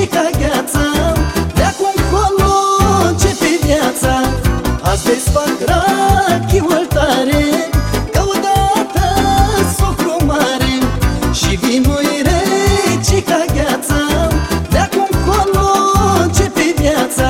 rece ca gheața. De-acum colo începe viața. Azi desfac rachiul tare, că odată socru mare. Și vinul-i rece ca gheața. De-acum colo începe viața.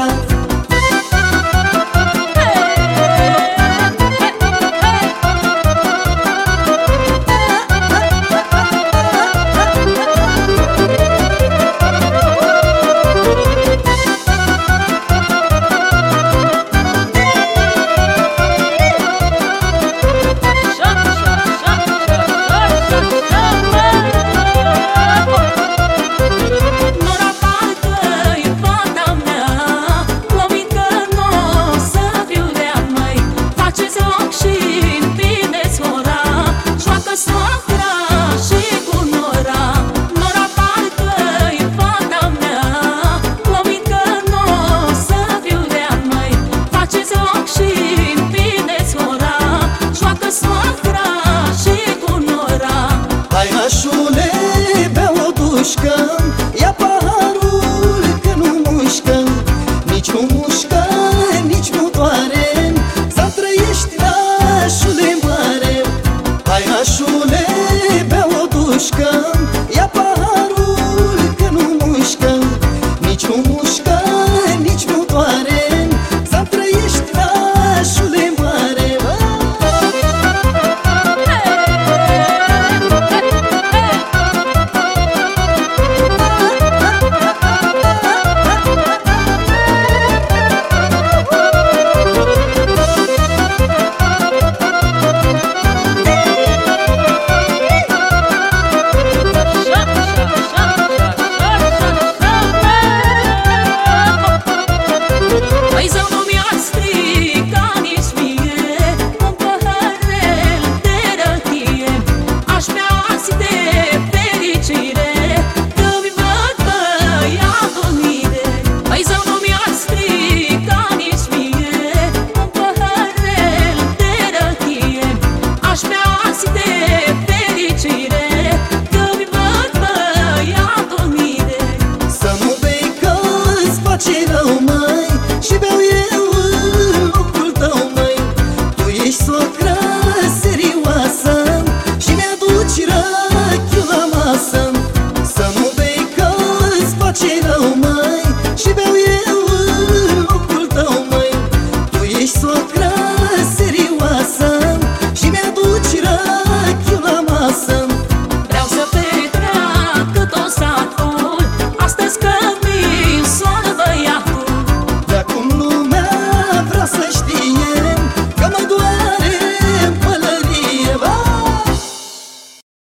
Nașule, bea o dușcă, ia paharul că nu mușcă. Nici nu mușcă, nici nu doare, să trăiești, nașule mare. Hai nașule, bea o dușcă,